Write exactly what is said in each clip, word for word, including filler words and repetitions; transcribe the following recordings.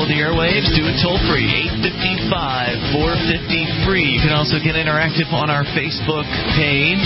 the airwaves, do it toll-free, eight five five, four five zero, free. You can also get interactive on our Facebook page.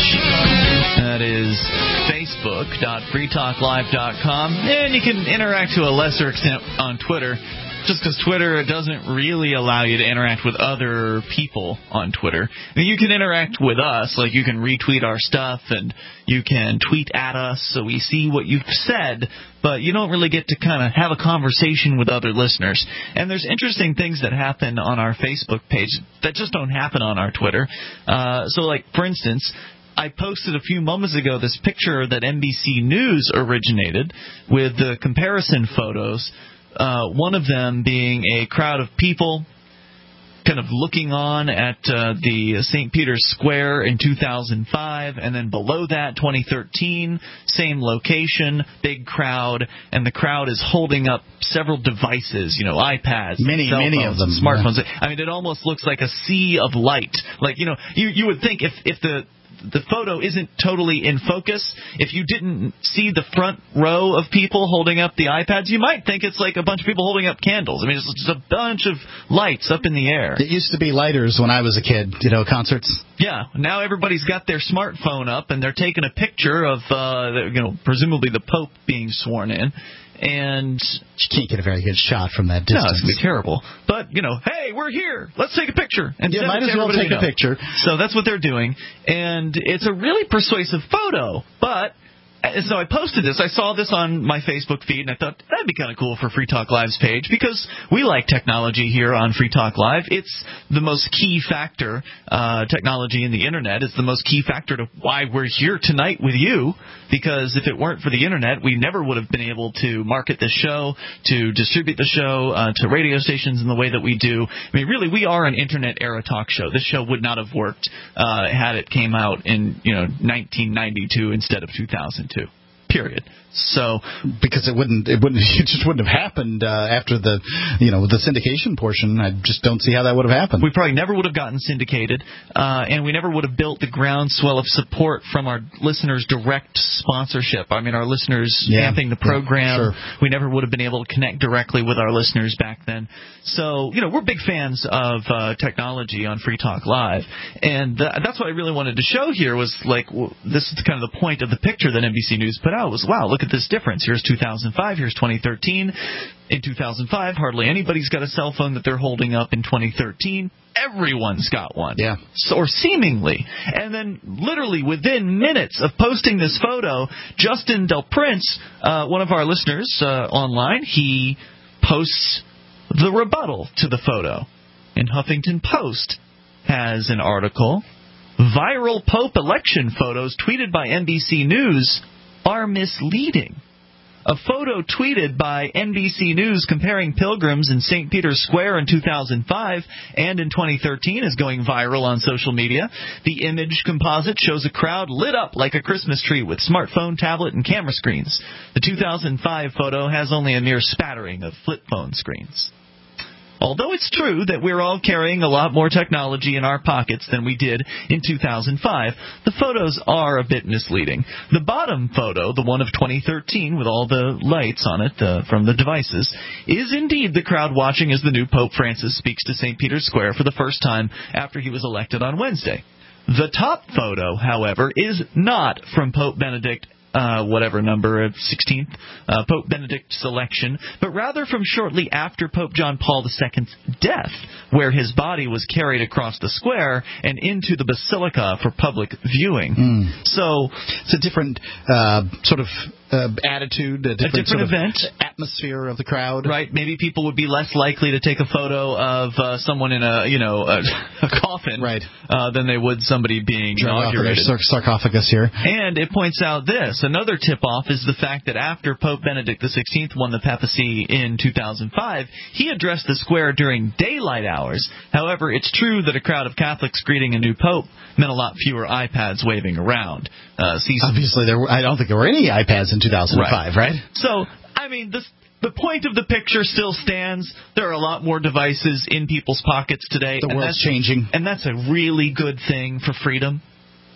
That is facebook dot free talk live dot com. And you can interact to a lesser extent on Twitter, just because Twitter doesn't really allow you to interact with other people on Twitter. I mean, you can interact with us, like you can retweet our stuff and you can tweet at us so we see what you've said, but you don't really get to kind of have a conversation with other listeners. And there's interesting things that happen on our Facebook page that just don't happen on our Twitter. Uh, so, like, for instance, I posted a few moments ago this picture that N B C News originated with the comparison photos. Uh, one of them being a crowd of people kind of looking on at uh, the Saint Peter's Square in two thousand five, and then below that, twenty thirteen, same location, big crowd, and the crowd is holding up several devices, you know, iPads, many, cell many phones, of them, smartphones. Yeah. I mean, it almost looks like a sea of light. Like, you know, you you would think if if the the photo isn't totally in focus, if you didn't see the front row of people holding up the iPads, you might think it's like a bunch of people holding up candles. I mean, it's just a bunch of lights up in the air. It used to be lighters when I was a kid, you know, concerts. Yeah, now everybody's got their smartphone up, and they're taking a picture of, uh, you know, presumably the Pope being sworn in. And you can't get a very good shot from that distance. No, it's going to be terrible. But, you know, hey, we're here. Let's take a picture. And yeah, might as well take a picture. So that's what they're doing. And it's a really persuasive photo. But, so I posted this. I saw this on my Facebook feed, and I thought that'd be kind of cool for Free Talk Live's page, because we like technology here on Free Talk Live. It's the most key factor. Uh, technology and the Internet is the most key factor to why we're here tonight with you, because if it weren't for the Internet, we never would have been able to market this show, to distribute the show uh, to radio stations in the way that we do. I mean, really, we are an Internet-era talk show. This show would not have worked uh, had it came out in, you know, nineteen ninety-two instead of two thousand two. Period. So, because it wouldn't, it wouldn't, it just wouldn't have happened uh, after the, you know, the syndication portion. I just don't see how that would have happened. We probably never would have gotten syndicated, uh, and we never would have built the groundswell of support from our listeners' direct sponsorship. I mean, our listeners yeah. stamping the program. Yeah, sure. We never would have been able to connect directly with our listeners back then. So, you know, we're big fans of uh, technology on Free Talk Live, and th- that's what I really wanted to show here was like w- this is kind of the point of the picture that N B C News put out was, wow, look at this difference. Here's two thousand five, here's twenty thirteen. In two thousand five, hardly anybody's got a cell phone that they're holding up. In twenty thirteen, everyone's got one. Yeah. So, or seemingly. And then literally within minutes of posting this photo, Justin Del Prince, uh, one of our listeners uh, online, he posts the rebuttal to the photo. And Huffington Post has an article, Viral Pope Election Photos Tweeted by N B C News are misleading. A photo tweeted by N B C News comparing pilgrims in Saint Peter's Square in two thousand five and in twenty thirteen is going viral on social media. The image composite shows a crowd lit up like a Christmas tree with smartphone, tablet, and camera screens. The two thousand five photo has only a mere spattering of flip phone screens. Although it's true that we're all carrying a lot more technology in our pockets than we did in two thousand five, the photos are a bit misleading. The bottom photo, the one of twenty thirteen with all the lights on it uh, from the devices, is indeed the crowd watching as the new Pope Francis speaks to Saint Peter's Square for the first time after he was elected on Wednesday. The top photo, however, is not from Pope Benedict Uh, whatever number, sixteenth, uh, Pope Benedict's election, but rather from shortly after Pope John Paul the Second's death, where his body was carried across the square and into the basilica for public viewing. Mm. So it's a different uh, sort of uh, attitude, a different, a different sort event, of atmosphere of the crowd. Right? Maybe people would be less likely to take a photo of uh, someone in a, you know, a, a coffin, right, uh, than they would somebody being inaugurated. Sar- sarcophagus here. And it points out this. Another tip-off is the fact that after Pope Benedict the sixteenth won the papacy in two thousand five, he addressed the square during daylight hours. However, it's true that a crowd of Catholics greeting a new pope meant a lot fewer iPads waving around. Uh, Obviously, there were, I don't think there were any iPads in two thousand five, right? right? So, I mean, this, the point of the picture still stands. There are a lot more devices in people's pockets today. The world's changing. And that's a really good thing for freedom.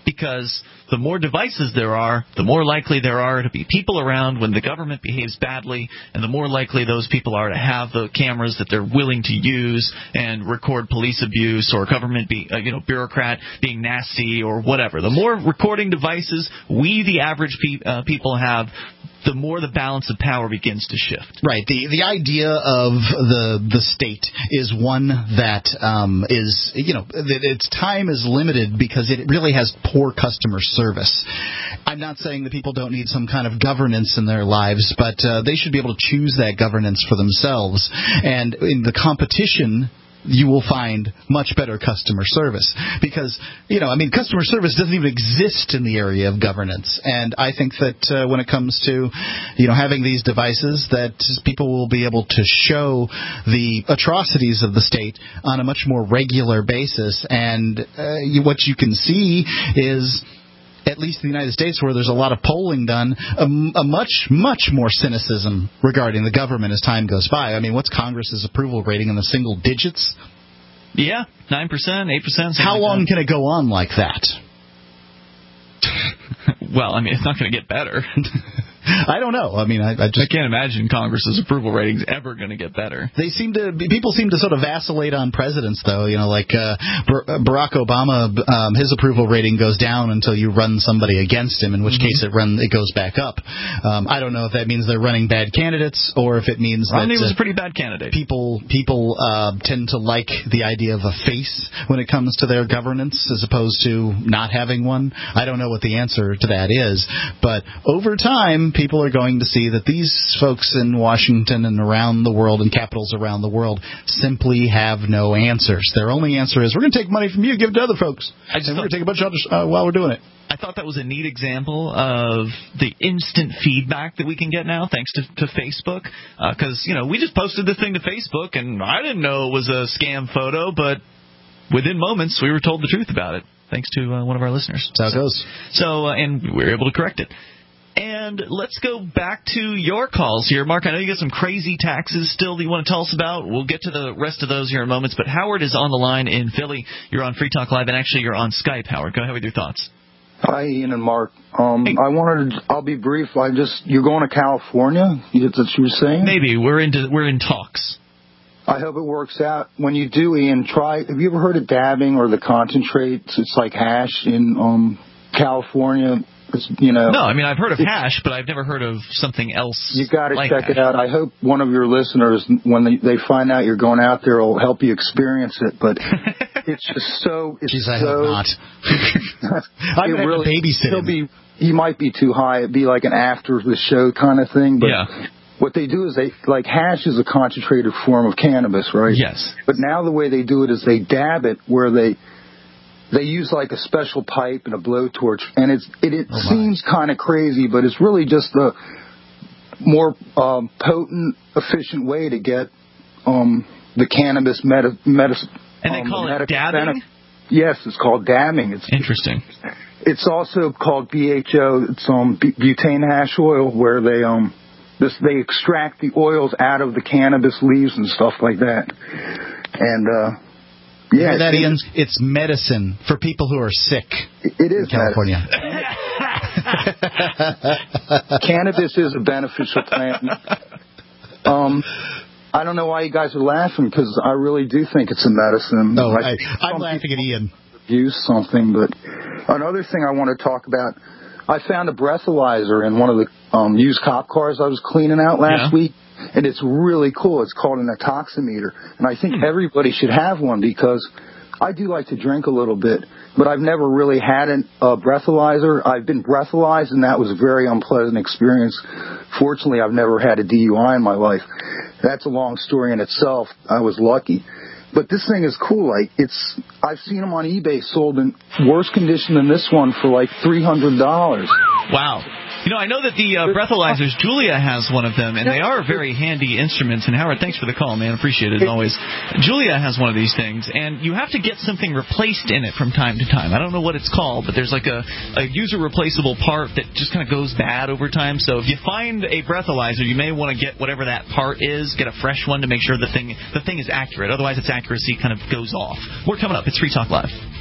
because the more devices there are, the more likely there are to be people around when the government behaves badly, and the more likely those people are to have the cameras that they're willing to use and record police abuse or government, be, uh, you know, bureaucrat being nasty or whatever. The more recording devices we, the average pe- uh, people, have, the more the balance of power begins to shift. Right. The the idea of the the state is one that um, is, you know, that its time is limited because it really has poor customer service. I'm not saying that people don't need some kind of governance in their lives, but uh, they should be able to choose that governance for themselves. And in the competition, you will find much better customer service because, you know, I mean, customer service doesn't even exist in the area of governance. And I think that uh, when it comes to, you know, having these devices, that people will be able to show the atrocities of the state on a much more regular basis. And uh, you, what you can see is, at least in the United States, where there's a lot of polling done, a, a much, much more cynicism regarding the government as time goes by. I mean, what's Congress's approval rating in the single digits? Yeah, nine percent, eight percent. How like long that. can it go on like that? Well, I mean, it's not going to get better. I don't know. I mean, I, I just I can't imagine Congress's approval ratings ever going to get better. They seem to people seem to sort of vacillate on presidents, though. You know, like uh, Barack Obama, um, his approval rating goes down until you run somebody against him, in which mm-hmm. case it run it goes back up. Um, I don't know if that means they're running bad candidates or if it means Romney that was uh, a pretty bad candidate. People people uh, tend to like the idea of a face when it comes to their governance, as opposed to not having one. I don't know what the answer to that is, but over time, people are going to see that these folks in Washington and around the world and capitals around the world simply have no answers. Their only answer is, we're going to take money from you, give it to other folks, and we're going to take a bunch of others uh, while we're doing it. I thought that was a neat example of the instant feedback that we can get now thanks to, to Facebook. Because, uh, you know, we just posted this thing to Facebook, and I didn't know it was a scam photo, but within moments we were told the truth about it, thanks to uh, one of our listeners. That's how it goes. So, uh, and we were able to correct it. And let's go back to your calls here. Mark, I know you got some crazy taxes still that you want to tell us about. We'll get to the rest of those here in moments. But Howard is on the line in Philly. You're on Free Talk Live, and actually you're on Skype, Howard. Go ahead with your thoughts. Hi, Ian and Mark. Um, hey. I wanted to, I'll be brief. I just, you're going to California? That's what you were saying? Maybe. We're into, we're in talks. I hope it works out. When you do, Ian, try, have you ever heard of dabbing or the concentrates? It's like hash in um, California. It's, you know, no, I mean, I've heard of hash, but I've never heard of something else. You got to like check hash. it out. I hope one of your listeners, when they, they find out you're going out there, will help you experience it. But it's just so. It's Jeez, I so, hope not. I'm it really, babysit. He'll be. He might be too high. It'd be like an after the show kind of thing. But yeah. What they do is they like hash is a concentrated form of cannabis, right? Yes. But now the way they do it is they dab it where they. They use like a special pipe and a blowtorch, and it's it, it oh seems kind of crazy, but it's really just a more um, potent, efficient way to get um, the cannabis medicine. Medi- and they um, call it dabbing? Benefit. Yes, it's called dabbing. It's interesting. It's also called B H O. It's um, butane hash oil, where they um this they extract the oils out of the cannabis leaves and stuff like that, and. uh Yeah, that, Ian? It's medicine for people who are sick. It is in California. Cannabis is a beneficial plant. Um, I don't know why you guys are laughing, because I really do think it's a medicine. No, I I, I'm laughing at Ian. Use something, but another thing I want to talk about. I found a breathalyzer in one of the um, used cop cars I was cleaning out last yeah. week. And it's really cool. It's called an atoximeter. And I think hmm. everybody should have one, because I do like to drink a little bit, but I've never really had a uh, breathalyzer. I've been breathalyzed, and that was a very unpleasant experience. Fortunately, I've never had a D U I in my life. That's a long story in itself. I was lucky. But this thing is cool. Like, it's, I've seen them on eBay sold in worse condition than this one for like three hundred dollars. Wow. You know, I know that the uh, breathalyzers, Julia has one of them, and they are very handy instruments. And, Howard, thanks for the call, man. Appreciate it, as always. Julia has one of these things, and you have to get something replaced in it from time to time. I don't know what it's called, but there's like a, a user-replaceable part that just kind of goes bad over time. So if you find a breathalyzer, you may want to get whatever that part is, get a fresh one to make sure the thing the thing is accurate. Otherwise, its accuracy kind of goes off. We're coming up. It's Free Talk Live.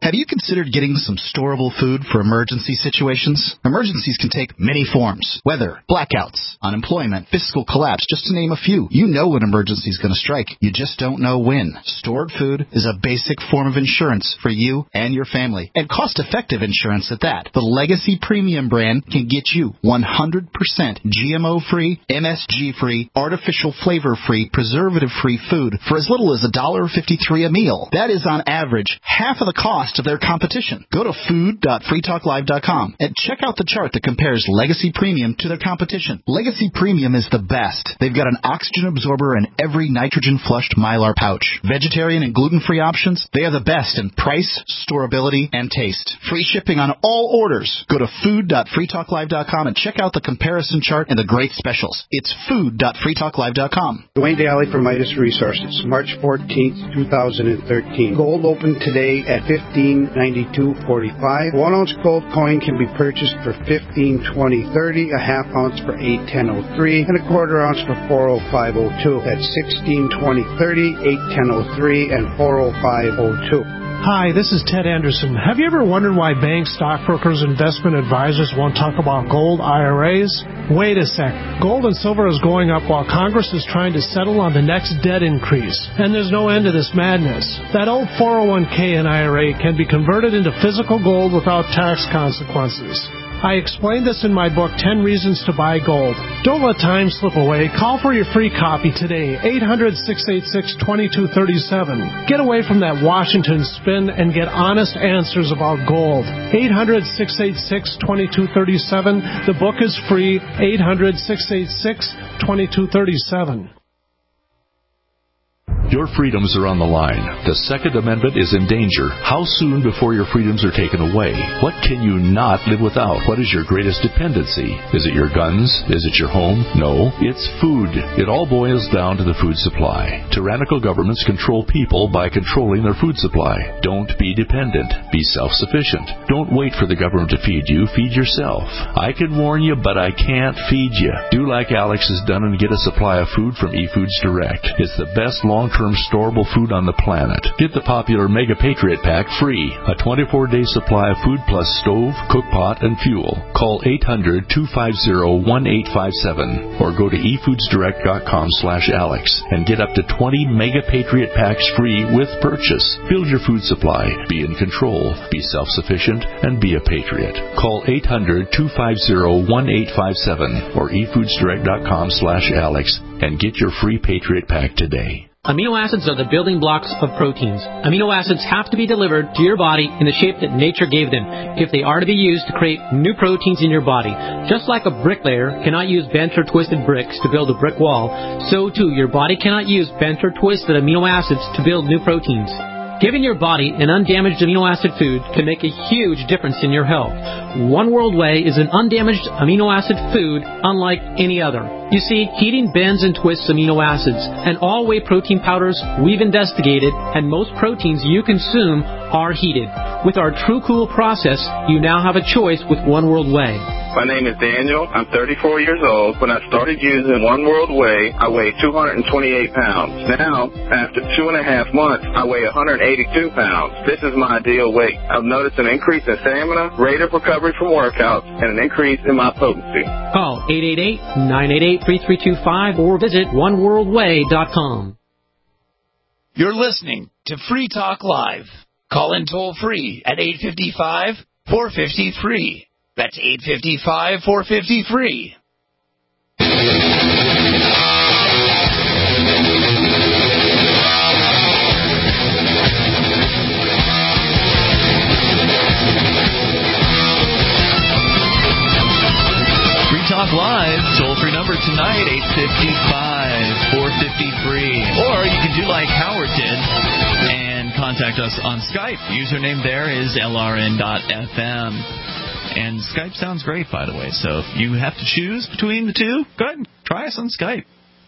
Have you considered getting some storable food for emergency situations? Emergencies can take many forms. Weather, blackouts, unemployment, fiscal collapse, just to name a few. You know when an emergency is going to strike. You just don't know when. Stored food is a basic form of insurance for you and your family, and cost-effective insurance at that. The Legacy Premium brand can get you one hundred percent G M O-free, M S G-free, artificial flavor-free, preservative-free food for as little as one dollar fifty-three a meal. That is on average half of the cost of their competition. Go to food dot free talk live dot com and check out the chart that compares Legacy Premium to their competition. Legacy Premium is the best. They've got an oxygen absorber in every nitrogen-flushed Mylar pouch. Vegetarian and gluten-free options, they are the best in price, storability, and taste. Free shipping on all orders. Go to food dot free talk live dot com and check out the comparison chart and the great specials. It's food dot free talk live dot com. Dwayne Daly from Midas Resources, March fourteenth, twenty thirteen. Gold opened today at fifteen ninety-two forty-five. One ounce gold coin can be purchased for fifteen twenty thirty, a half ounce for eight ten oh three, and a quarter ounce for four oh five oh two. That's sixteen twenty thirty, eight ten oh three, and four oh five oh two. Hi, this is Ted Anderson. Have you ever wondered why banks, stockbrokers, investment advisors won't talk about gold I R As? Wait a sec. Gold and silver is going up while Congress is trying to settle on the next debt increase. And there's no end to this madness. That old four oh one k and I R A can be converted into physical gold without tax consequences. I explained this in my book, ten reasons to Buy Gold. Don't let time slip away. Call for your free copy today, eight hundred, six eight six, two two three seven. Get away from that Washington spin and get honest answers about gold. eight hundred, six eight six, two two three seven. The book is free, eight hundred, six eight six, two two three seven. Your freedoms are on the line. The Second Amendment is in danger. How soon before your freedoms are taken away? What can you not live without? What is your greatest dependency? Is it your guns? Is it your home? No, it's food. It all boils down to the food supply. Tyrannical governments control people by controlling their food supply. Don't be dependent. Be self-sufficient. Don't wait for the government to feed you. Feed yourself. I can warn you, but I can't feed you. Do like Alex has done and get a supply of food from eFoods Direct. It's the best long term storable food on the planet. Get the popular Mega Patriot Pack free. A twenty-four day supply of food plus stove, cook pot, and fuel. Call eight hundred, two five zero, one eight five seven or go to e foods direct dot com slash alex and get up to twenty Mega Patriot Packs free with purchase. Build your food supply. Be in control. Be self-sufficient and be a patriot. Call eight hundred, two five zero, one eight five seven or e foods direct dot com slash alex and get your free Patriot Pack today. Amino acids are the building blocks of proteins. Amino acids have to be delivered to your body in the shape that nature gave them if they are to be used to create new proteins in your body. Just like a bricklayer cannot use bent or twisted bricks to build a brick wall, so too your body cannot use bent or twisted amino acids to build new proteins. Giving your body an undamaged amino acid food can make a huge difference in your health. One World Whey is an undamaged amino acid food unlike any other. You see, heating bends and twists amino acids, and all whey protein powders we've investigated, and most proteins you consume are heated. With our True Cool process, you now have a choice with One World Whey. My name is Daniel. I'm thirty-four years old. When I started using One World Whey, I weighed two hundred twenty-eight pounds. Now, after two and a half months, I weigh one hundred eighty-two pounds. This is my ideal weight. I've noticed an increase in stamina, rate of recovery from workouts, and an increase in my potency. Call eight eight eight, nine eight eight, three three two five or visit one world way dot com. You're listening to Free Talk Live. Call in toll free at eight five five, four five zero, free. That's eight five five, four five zero, free. Free Talk Live, toll-free number tonight, eight five five, four five zero, free. Or you can do like Howard did and contact us on Skype. Username there is L R N dot F M. And Skype sounds great, by the way. So if you have to choose between the two, go ahead and try us on Skype.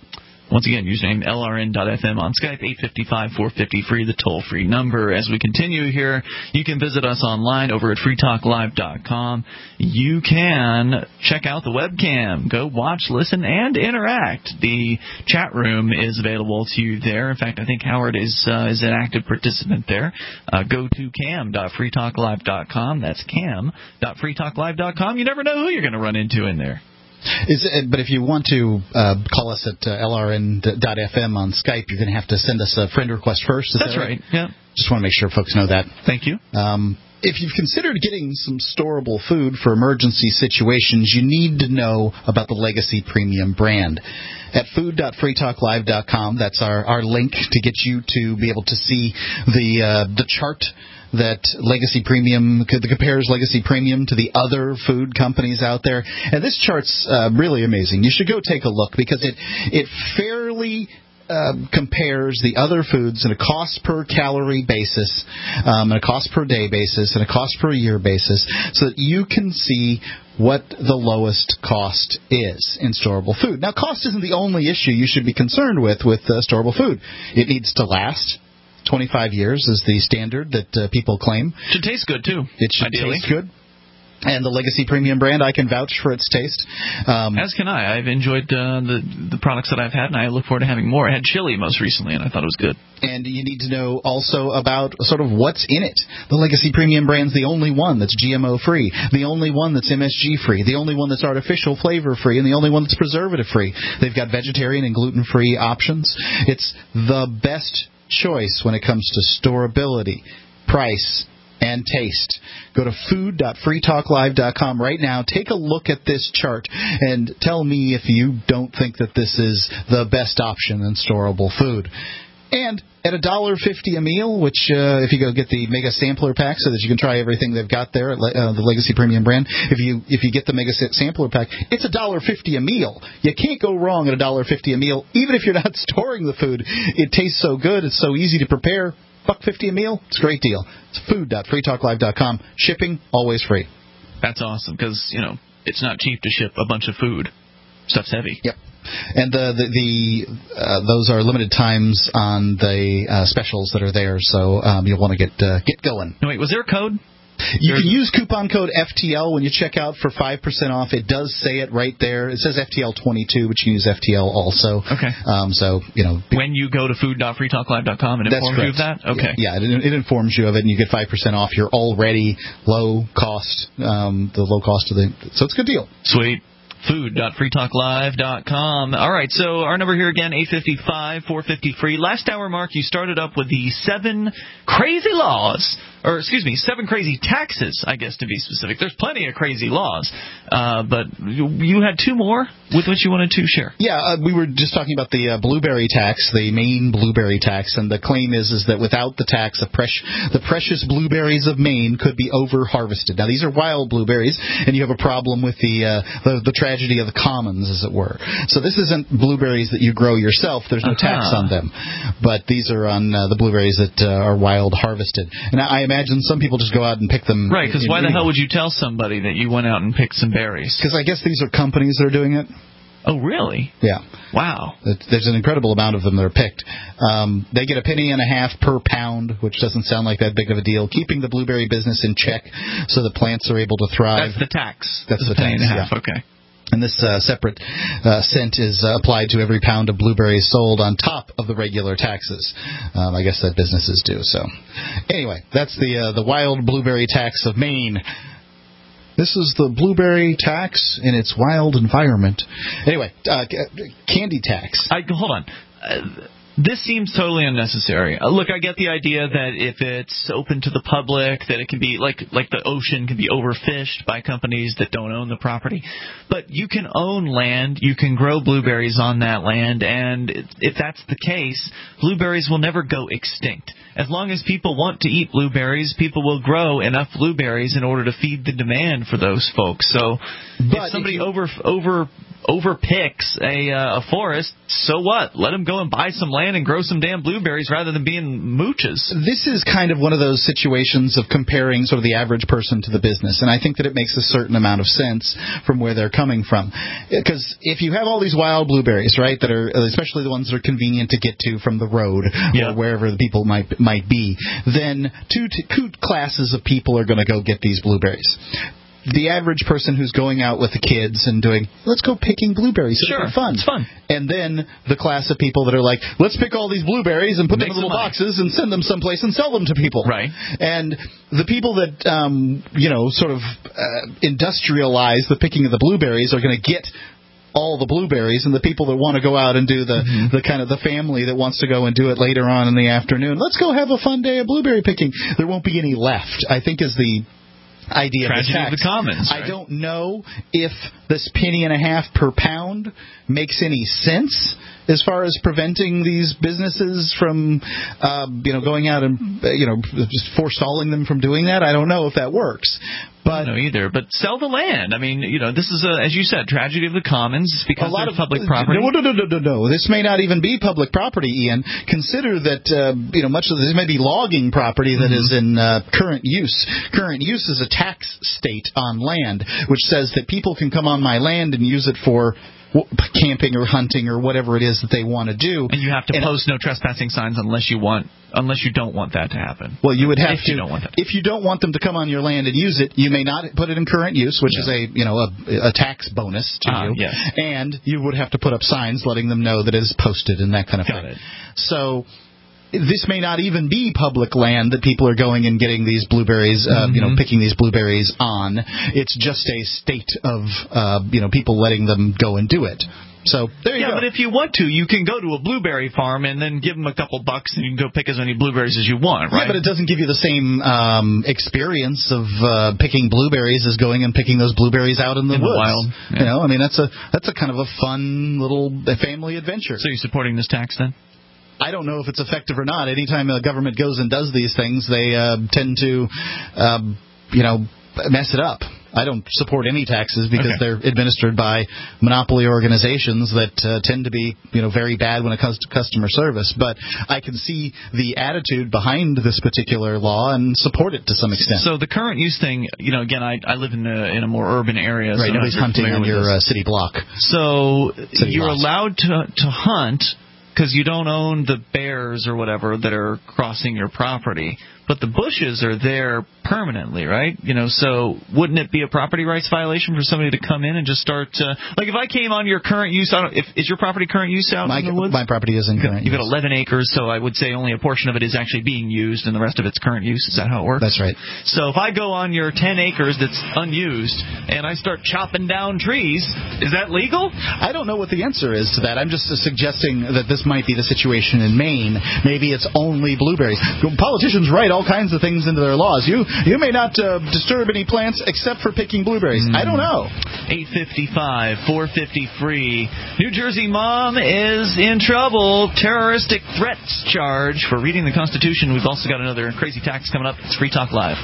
Once again, username L R N dot F M on Skype, eight five five, four five zero, free, the toll-free number. As we continue here, you can visit us online over at free talk live dot com. You can check out the webcam. Go watch, listen, and interact. The chat room is available to you there. In fact, I think Howard is uh, is an active participant there. Uh, go to cam dot free talk live dot com. That's cam dot free talk live dot com. You never know who you're going to run into in there. Is it, but if you want to uh, call us at uh, L R N dot F M on Skype, you're going to have to send us a friend request first. Is That's that right? right. Yeah. Just want to make sure folks know that. Thank you. Um, if you've considered getting some storable food for emergency situations, you need to know about the Legacy Premium brand. At food dot free talk live dot com, that's our, our link to get you to be able to see the uh, the chart that Legacy Premium that compares Legacy Premium to the other food companies out there. And this chart's uh, really amazing. You should go take a look because it it fairly Uh, compares the other foods in a cost per calorie basis, um, and a cost per day basis, and a cost per year basis, so that you can see what the lowest cost is in storable food. Now, cost isn't the only issue you should be concerned with with uh, storable food. It needs to last. twenty-five years is the standard that uh, people claim. Should taste good, too. It should ideally. taste good. And the Legacy Premium brand, I can vouch for its taste. Um, As can I. I've enjoyed uh, the the products that I've had, and I look forward to having more. I had chili most recently, and I thought it was good. And you need to know also about sort of what's in it. The Legacy Premium brand's the only one that's G M O-free, the only one that's M S G-free, the only one that's artificial flavor-free, and the only one that's preservative-free. They've got vegetarian and gluten-free options. It's the best choice when it comes to storability, price, and taste. Go to food dot free talk live dot com right now. Take a look at this chart and tell me if you don't think that this is the best option in storable food. And at one dollar fifty a meal, which uh, if you go get the Mega Sampler Pack so that you can try everything they've got there at uh, the Legacy Premium brand, if you if you get the Mega Sampler Pack, it's one dollar fifty a meal. You can't go wrong at one dollar fifty a meal, even if you're not storing the food. It tastes so good. It's so easy to prepare. Buck fifty a meal. It's a great deal. It's food dot free talk live dot com. Shipping always free. That's awesome because you know it's not cheap to ship a bunch of food. Stuff's heavy. Yep. And the the, the uh, those are limited times on the uh, specials that are there, so um, you'll want to get uh, get going. No, wait, was there a code? You can use coupon code F T L when you check out for five percent off. It does say it right there. It says F T L twenty-two, but you can use F T L also. Okay. Um, so, you know. When you go to food dot free talk live dot com, it informs you of that? Okay. Yeah, yeah it, it informs you of it, and you get five percent off your already low cost, um, the low cost of the. So it's a good deal. Sweet. food dot free talk live dot com. All right, so our number here again, eight five five, four five zero, free. Last hour, Mark, you started up with the seven crazy laws, or excuse me, seven crazy taxes, I guess to be specific. There's plenty of crazy laws, uh, but you, you had two more with which you wanted to share. Yeah, uh, we were just talking about the uh, blueberry tax, the Maine blueberry tax, and the claim is is that without the tax, the, pres- the precious blueberries of Maine could be over-harvested. Now, these are wild blueberries, and you have a problem with the uh, the, the tragedy of the commons, as it were. So this isn't blueberries that you grow yourself. There's no uh-huh. tax on them. But these are on uh, the blueberries that uh, are wild harvested. And I imagine some people just go out and pick them. Right, because why the hell would you tell somebody that you went out and picked some berries? Because I guess these are companies that are doing it. Oh, really? Yeah. Wow. There's an incredible amount of them that are picked. Um, they get a penny and a half per pound, which doesn't sound like that big of a deal, keeping the blueberry business in check so the plants are able to thrive. That's the tax. That's the, the penny tax, and a half. Yeah. Okay. And this uh, separate uh, cent is uh, applied to every pound of blueberries sold on top of the regular taxes. Um, I guess that businesses do. So, anyway, that's the uh, the wild blueberry tax of Maine. This is the blueberry tax in its wild environment. Anyway, uh, candy tax. I, hold on. Uh, This seems totally unnecessary. Uh, look, I get the idea that if it's open to the public, that it can be like like the ocean can be overfished by companies that don't own the property. But you can own land, you can grow blueberries on that land, and if that's the case, blueberries will never go extinct. As long as people want to eat blueberries, people will grow enough blueberries in order to feed the demand for those folks. So but if somebody if you, over over overpicks a uh, a forest, so what? Let them go and buy some land land and grow some damn blueberries rather than being mooches. This is kind of one of those situations of comparing sort of the average person to the business, and I think that it makes a certain amount of sense from where they're coming from. Because if you have all these wild blueberries, right, that are especially the ones that are convenient to get to from the road yeah. or wherever the people might might be, then two, two classes of people are going to go get these blueberries. The average person who's going out with the kids and doing, let's go picking blueberries. Sure, it's fun. It's fun. And then the class of people that are like, let's pick all these blueberries and put Make them in little money. boxes and send them someplace and sell them to people. Right. And the people that, um, you know, sort of uh, industrialize the picking of the blueberries are going to get all the blueberries, and the people that want to go out and do the, mm-hmm. the kind of the family that wants to go and do it later on in the afternoon, let's go have a fun day of blueberry picking. There won't be any left, I think, is the idea Tragedy of the tax. of the commons. Right? I don't know if this penny and a half per pound makes any sense as far as preventing these businesses from, uh, you know, going out and, uh, you know, just forestalling them from doing that. I don't know if that works. But I don't know either. But sell the land. I mean, you know, this is, a, as you said, tragedy of the commons. It's because a lot of of public property. No, no, no, no, no, no. This may not even be public property, Ian. Consider that, uh, you know, much of this may be logging property that mm-hmm. is in uh, current use. Current use is a tax state on land, which says that people can come on my land and use it for camping or hunting or whatever it is that they want to do. And you have to and post no trespassing signs unless you want, unless you don't want that to happen. Well, you would have if to. You don't want that. If you don't want them to come on your land and use it, you may not put it in current use, which yeah. is a you know a, a tax bonus to uh, you. Yes. And you would have to put up signs letting them know that it is posted and that kind of Got thing. It. So this may not even be public land that people are going and getting these blueberries, uh, mm-hmm. you know, picking these blueberries on. It's just a state of, uh, you know, people letting them go and do it. So there you yeah, go. But if you want to, you can go to a blueberry farm and then give them a couple bucks and you can go pick as many blueberries as you want, right? Yeah, but it doesn't give you the same um, experience of uh, picking blueberries as going and picking those blueberries out in the in woods. The wild. Yeah. You know, I mean, that's a that's a kind of a fun little family adventure. So you're supporting this tax then? I don't know if it's effective or not. Anytime a government goes and does these things, they uh, tend to, um, you know, mess it up. I don't support any taxes because okay. they're administered by monopoly organizations that uh, tend to be, you know, very bad when it comes to customer service. But I can see the attitude behind this particular law and support it to some extent. So the current use thing, you know, again, I, I live in a, in a more urban area. Right, so nobody's hunting on your uh, city block. So city you're lots. allowed to to hunt because you don't own the bears or whatever that are crossing your property. But the bushes are there permanently, right? You know, so wouldn't it be a property rights violation for somebody to come in and just start, uh, like if I came on your current use, I don't, if, is your property current use out my, in the woods? My property is in current You've use. got eleven acres, so I would say only a portion of it is actually being used and the rest of it's current use. Is that how it works? That's right. So if I go on your ten acres that's unused and I start chopping down trees, is that legal? I don't know what the answer is to that. I'm just suggesting that this might be the situation in Maine. Maybe it's only blueberries. Politicians write all kinds of things into their laws. You you may not uh, disturb any plants except for picking blueberries. Mm. I don't know. eight fifty-five, four fifty free. New Jersey mom is in trouble. Terroristic threats charge for reading the Constitution. We've also got another crazy tax coming up. It's Free Talk Live.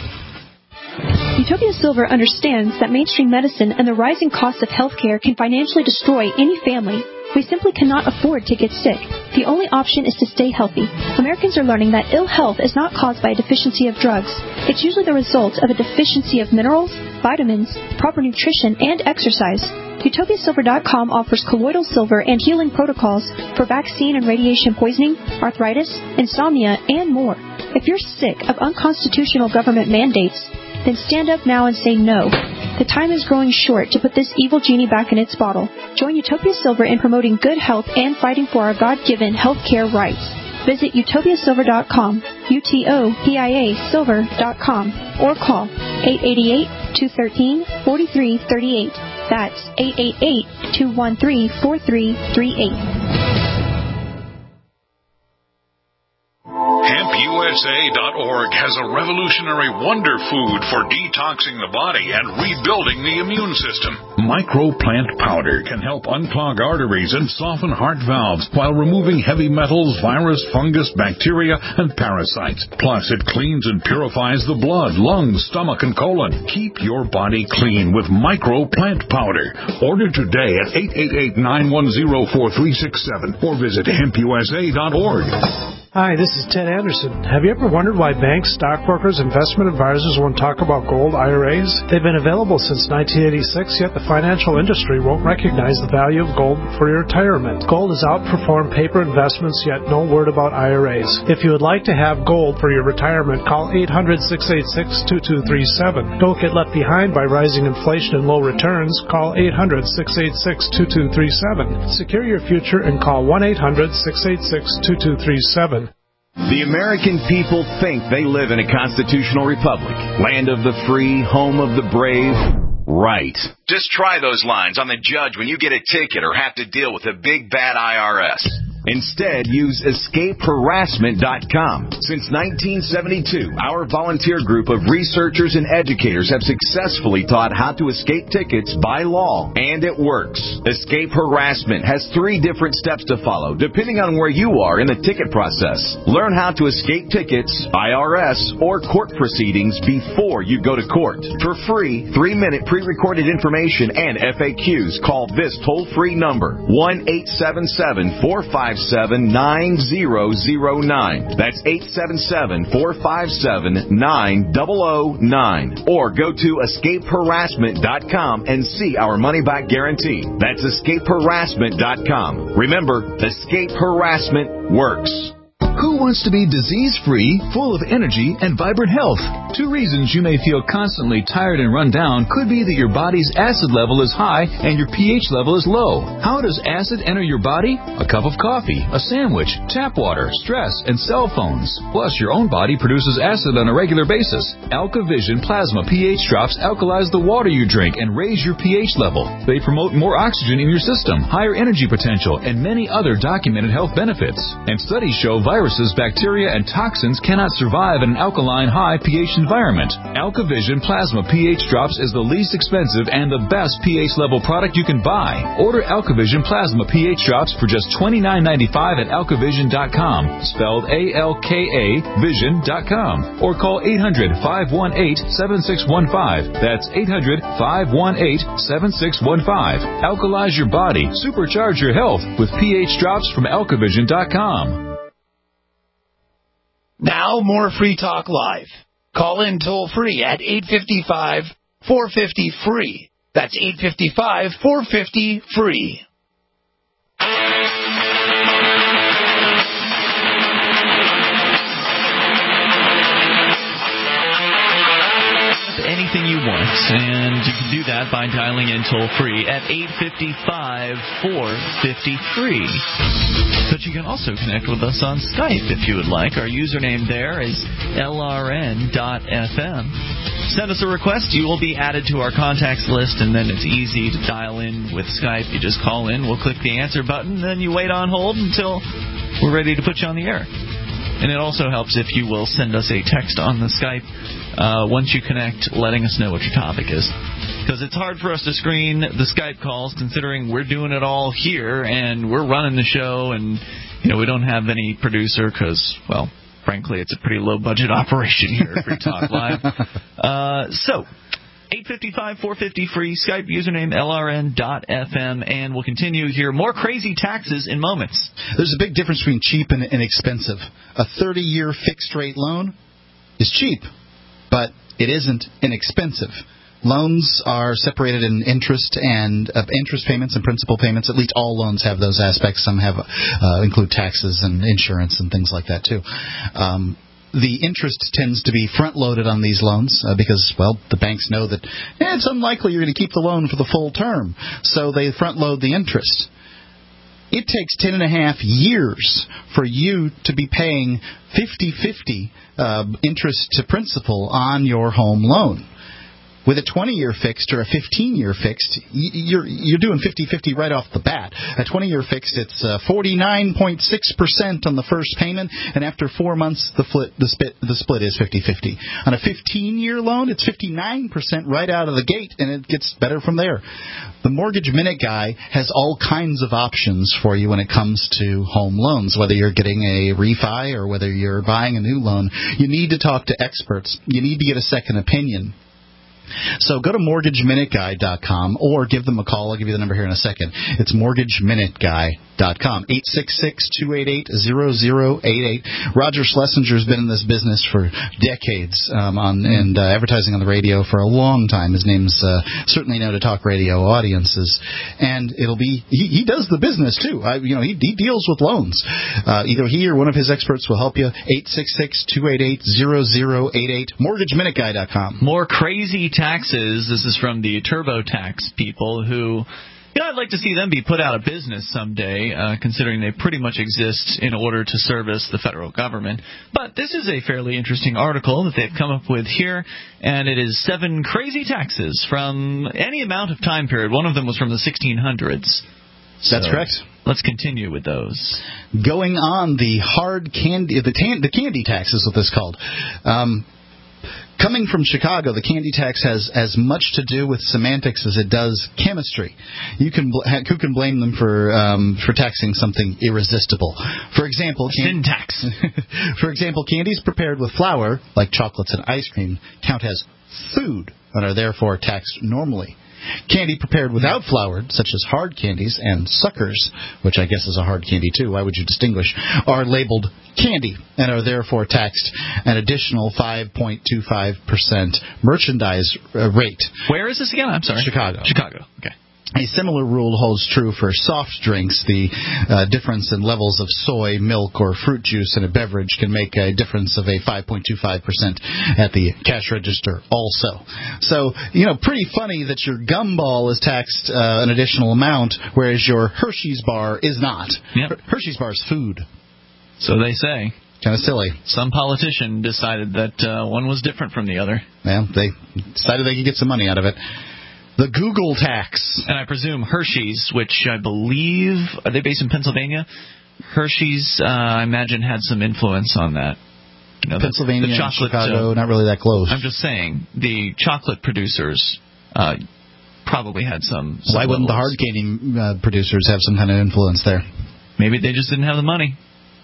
Utopia Silver understands that mainstream medicine and the rising costs of healthcare can financially destroy any family. We simply cannot afford to get sick. The only option is to stay healthy. Americans are learning that ill health is not caused by a deficiency of drugs. It's usually the result of a deficiency of minerals, vitamins, proper nutrition, and exercise. Utopia Silver dot com offers colloidal silver and healing protocols for vaccine and radiation poisoning, arthritis, insomnia, and more. If you're sick of unconstitutional government mandates, then stand up now and say no. The time is growing short to put this evil genie back in its bottle. Join Utopia Silver in promoting good health and fighting for our God-given health care rights. Visit Utopia Silver dot com, U T O P I A Silver dot com, or call eight eight eight, two one three, four three three eight. That's eight eight eight, two one three, four three three eight. Hemp U S A dot org has a revolutionary wonder food for detoxing the body and rebuilding the immune system. Microplant powder can help unclog arteries and soften heart valves while removing heavy metals, virus, fungus, bacteria, and parasites. Plus, it cleans and purifies the blood, lungs, stomach, and colon. Keep your body clean with Microplant powder. Order today at eight eight eight, nine one zero, four three six seven or visit hemp U S A dot org. Hi, this is Ted Anderson. Have you ever wondered why banks, stockbrokers, investment advisors won't talk about gold I R As? They've been available since nineteen eighty-six, yet the financial industry won't recognize the value of gold for your retirement. Gold has outperformed paper investments, yet no word about I R As. If you would like to have gold for your retirement, call eight hundred, six eight six, two two three seven. Don't get left behind by rising inflation and low returns. Call eight hundred, six eight six, two two three seven. Secure your future and call one eight hundred, six eight six, two two three seven. The American people think they live in a constitutional republic, land of the free, home of the brave. Right. Just try those lines on the judge when you get a ticket or have to deal with a big bad I R S. Instead, use escape harassment dot com. Since nineteen seventy-two, our volunteer group of researchers and educators have successfully taught how to escape tickets by law, and it works. Escape Harassment has three different steps to follow, depending on where you are in the ticket process. Learn how to escape tickets, I R S, or court proceedings before you go to court. For free, three-minute pre-recorded information and F A Qs, call this toll-free number, one eight seven seven, four five seven, nine zero zero nine. That's eight seven seven, four five seven, nine zero zero nine. Or go to escape harassment dot com and see our money-back guarantee. That's escape harassment dot com. Remember, Escape Harassment works. Who wants to be disease-free, full of energy, and vibrant health? Two reasons you may feel constantly tired and run down could be that your body's acid level is high and your pH level is low. How does acid enter your body? A cup of coffee, a sandwich, tap water, stress, and cell phones. Plus, your own body produces acid on a regular basis. AlkaVision Plasma pH drops alkalize the water you drink and raise your pH level. They promote more oxygen in your system, higher energy potential, and many other documented health benefits. And studies show viruses, bacteria, and toxins cannot survive in an alkaline, high pH environment. AlkaVision Plasma pH Drops is the least expensive and the best pH level product you can buy. Order AlkaVision Plasma pH Drops for just twenty-nine ninety-five at alka vision dot com, spelled A L K A vision dot com, or call eight hundred, five one eight, seven six one five. That's eight hundred, five one eight, seven six one five. Alkalize your body, supercharge your health with pH Drops from alka vision dot com. Now, more Free Talk Live. Call in toll-free at eight five five, four five zero, F R E E. That's eight five five, four five zero, F R E E. Anything you want, and you can do that by dialing in toll-free at eight five five, four five zero, F R E E. But you can also connect with us on Skype if you would like. Our username there is L R N dot F M. Send us a request. You will be added to our contacts list, and then it's easy to dial in with Skype. You just call in, we'll click the answer button, then you wait on hold until we're ready to put you on the air. And it also helps if you will send us a text on the Skype uh, once you connect, letting us know what your topic is. Because it's hard for us to screen the Skype calls, considering we're doing it all here, and we're running the show, and you know we don't have any producer because, well, frankly, it's a pretty low-budget operation here at Free Talk Live. Uh, so, eight five five, four five zero, F R E E, Skype username L R N dot F M, and we'll continue here. More crazy taxes in moments. There's a big difference between cheap and, and expensive. A thirty-year fixed-rate loan is cheap, but it isn't inexpensive. Loans are separated in interest and uh, interest payments and principal payments. At least all loans have those aspects. Some have uh, include taxes and insurance and things like that too. Um, the interest tends to be front-loaded on these loans uh, because, well, the banks know that eh, it's unlikely you're going to keep the loan for the full term, so they front-load the interest. It takes ten and a half years for you to be paying fifty-fifty uh, interest to principal on your home loan. With a twenty-year fixed or a fifteen-year fixed, you're you're doing fifty-fifty right off the bat. A twenty-year fixed, it's uh, forty-nine point six percent on the first payment, and after four months, the, flit, the, split, the split is fifty-fifty. On a fifteen-year loan, it's fifty-nine percent right out of the gate, and it gets better from there. The Mortgage Minute Guy has all kinds of options for you when it comes to home loans, whether you're getting a refi or whether you're buying a new loan. You need to talk to experts. You need to get a second opinion. So go to mortgage minute guy dot com or give them a call. I'll give you the number here in a second. It's mortgage minute guy dot com, eight six six, two eight eight, zero zero eight eight. Roger Schlesinger has been in this business for decades um, on and uh, advertising on the radio for a long time. His name's uh, certainly known to talk radio audiences. And it'll be, he, he does the business too. I, you know, he, he deals with loans. Uh, either he or one of his experts will help you. eight six six, two eight eight, zero zero eight eight, mortgage minute guy dot com. More crazy taxes. This is from the TurboTax people who, you know, I'd like to see them be put out of business someday, uh, considering they pretty much exist in order to service the federal government. But this is a fairly interesting article that they've come up with here, and it is seven crazy taxes from any amount of time period. One of them was from the sixteen hundreds. That's so correct. Let's continue with those. Going on, the hard candy, the, tan, the candy tax is what this is called. Um, Coming from Chicago, the candy tax has as much to do with semantics as it does chemistry. You can bl- who can blame them for um, for taxing something irresistible? For example, can- syntax. For example, candies prepared with flour, like chocolates and ice cream, count as food and are therefore taxed normally. Candy prepared without flour, such as hard candies and suckers, which I guess is a hard candy too, why would you distinguish, are labeled candy and are therefore taxed an additional five point two five percent merchandise uh, rate. Where is this again? I'm sorry. Chicago. Chicago, okay. A similar rule holds true for soft drinks. The uh, difference in levels of soy, milk, or fruit juice in a beverage can make a difference of a five point two five percent at the cash register also. So, you know, pretty funny that your gumball is taxed uh, an additional amount, whereas your Hershey's bar is not. Yep. Hershey's bar is food. So they say. Kind of silly. Some politician decided that uh, one was different from the other. Well, they decided they could get some money out of it. The Google tax. And I presume Hershey's, which I believe, are they based in Pennsylvania? Hershey's, uh, I imagine, had some influence on that. You know, Pennsylvania, the, the chocolate, and Chicago, uh, not really that close. I'm just saying, the chocolate producers uh, probably had some, some Why wouldn't the hard candy uh, producers have some kind of influence there? Maybe they just didn't have the money.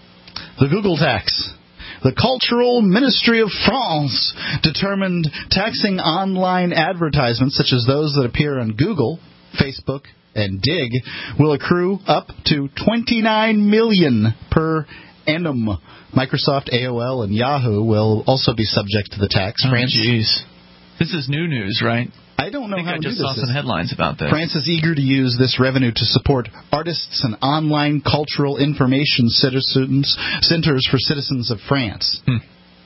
The Google tax. The Cultural Ministry of France determined taxing online advertisements, such as those that appear on Google, Facebook, and Dig, will accrue up to twenty-nine million dollars per annum. Microsoft, A O L, and Yahoo will also be subject to the tax. Oh, France, jeez. This is new news, right? I don't know I think how I to just do saw this. some headlines about this. France is eager to use this revenue to support artists and online cultural information citizens, centers for citizens of France. Hmm.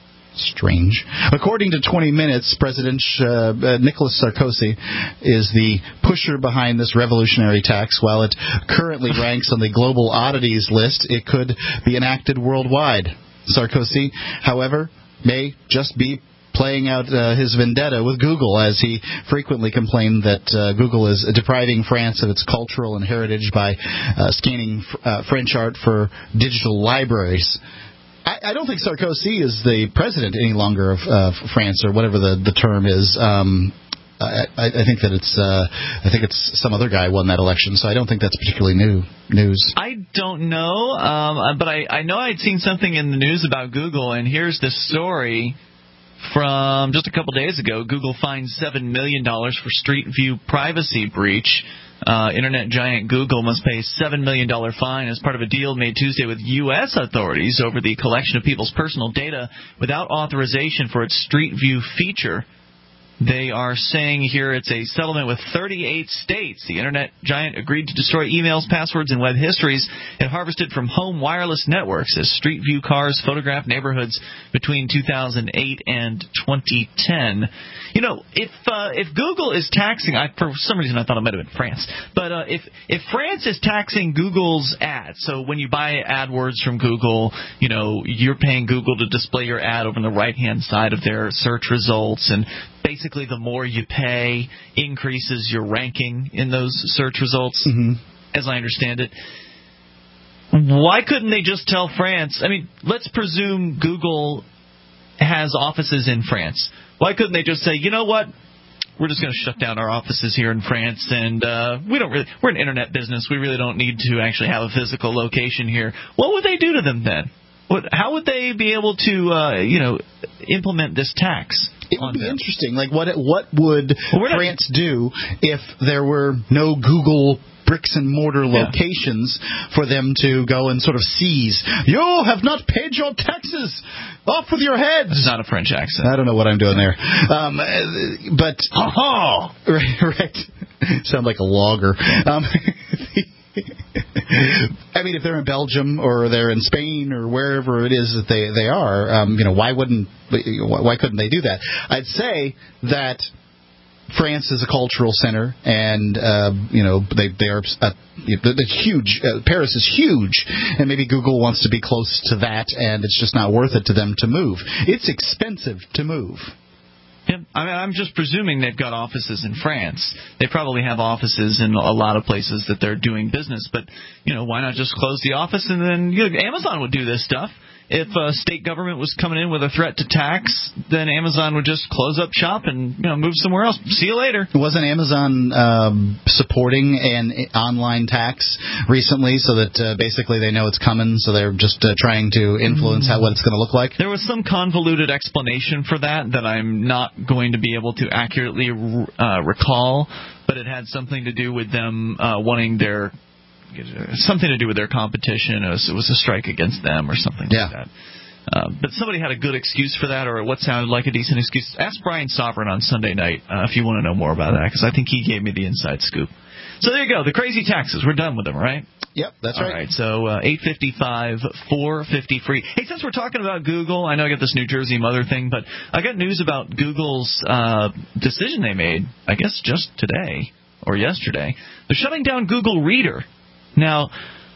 Strange. According to twenty minutes, President uh, uh, Nicolas Sarkozy is the pusher behind this revolutionary tax. While it currently ranks on the global oddities list, it could be enacted worldwide. Sarkozy, however, may just be playing out uh, his vendetta with Google, as he frequently complained that uh, Google is depriving France of its cultural and heritage by uh, scanning uh, French art for digital libraries. I, I don't think Sarkozy is the president any longer of uh, France, or whatever the, the term is. Um, I, I think that it's uh, I think it's some other guy won that election, so I don't think that's particularly new news. I don't know, um, but I, I know I'd seen something in the news about Google, and here's the story from just a couple days ago. Google fined seven million dollars for Street View privacy breach. Uh, Internet giant Google must pay a seven million dollars fine as part of a deal made Tuesday with U S authorities over the collection of people's personal data without authorization for its Street View feature. They are saying here it's a settlement with thirty-eight states. The Internet giant agreed to destroy emails, passwords, and web histories it harvested from home wireless networks as Street View cars photographed neighborhoods between two thousand eight and twenty ten. You know, if uh, if Google is taxing, I, for some reason I thought it might have been France, but uh, if if France is taxing Google's ads, so when you buy AdWords from Google, you know, you're paying Google to display your ad over on the right-hand side of their search results, and basically basically the more you pay increases your ranking in those search results, mm-hmm. as I understand it. Why couldn't they just tell France? I mean, let's presume Google has offices in France. Why couldn't they just say, you know what? We're just going to shut down our offices here in France, and uh, we don't really. We're an internet business. We really don't need to actually have a physical location here. What would they do to them then? What, how would they be able to, uh, you know, implement this tax? It would be them? interesting. Like, what what would well, France not... do if there were no Google bricks and mortar locations yeah. for them to go and sort of seize? You have not paid your taxes. Off with your heads. It's not a French accent. I don't know what I'm doing there. Um, but oh, right, right. Sound like a logger. Um, I mean, if they're in Belgium or they're in Spain or wherever it is that they they are, um, you know, why wouldn't why couldn't they do that? I'd say that France is a cultural center, and uh, you know they they are uh, it's huge. Uh, Paris is huge, and maybe Google wants to be close to that, and it's just not worth it to them to move. It's expensive to move. Yeah, I mean, I'm just presuming they've got offices in France. They probably have offices in a lot of places that they're doing business. But you know, why not just close the office and then you know, Amazon would do this stuff. If a state government was coming in with a threat to tax, then Amazon would just close up shop and you know move somewhere else. See you later. Wasn't Amazon um, supporting an online tax recently so that uh, basically they know it's coming, so they're just uh, trying to influence how what it's going to look like? There was some convoluted explanation for that that I'm not going to be able to accurately uh, recall, but it had something to do with them uh, wanting their something to do with their competition. It was, it was a strike against them or something yeah. like that. Uh, but somebody had a good excuse for that, or what sounded like a decent excuse. Ask Brian Sovereign on Sunday night uh, if you want to know more about that, because I think he gave me the inside scoop. So there you go. The crazy taxes. We're done with them, right? Yep, that's All right. All right, so uh, eight fifty-five, four fifty free. Hey, since we're talking about Google, I know I got this New Jersey mother thing, but I got news about Google's uh, decision they made, I guess just today or yesterday. They're shutting down Google Reader. Now,